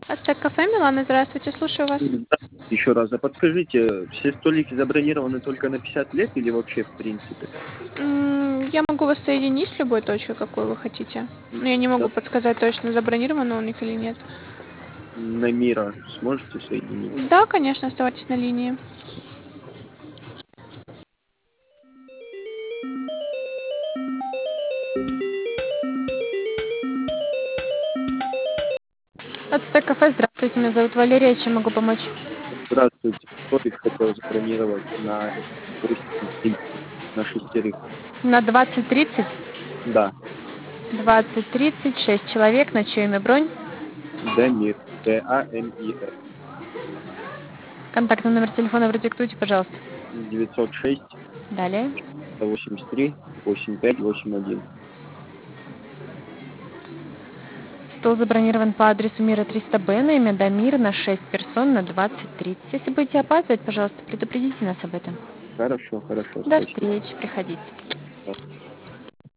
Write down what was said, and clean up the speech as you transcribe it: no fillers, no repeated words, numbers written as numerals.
Ацтек кафе, Милана, здравствуйте, слушаю вас. Еще раз, а подскажите, все столики забронированы только на 50 лет или вообще в принципе? Я могу вас соединить с любой точкой, какую вы хотите. Но я не могу Да, подсказать точно, забронировано у них или нет. на Мира сможете соединить? Да, конечно, оставайтесь на линии. Ацтек кафе, здравствуйте, меня зовут Валерия, чем могу помочь? Здравствуйте, столик хотел забронировать на 8 на шестерых. На 20:30? Да, 20:30, 6 человек, на чье имя бронь? Дамир, Дамир, Контактный номер телефона продиктуйте, пожалуйста. 906 Далее. 183 8581. Стол забронирован по адресу Мира 300Б на имя Дамир на 6 персон на 20:30. Если будете опаздывать, пожалуйста, предупредите нас об этом. Хорошо, До спасибо. встречи, приходите. Да.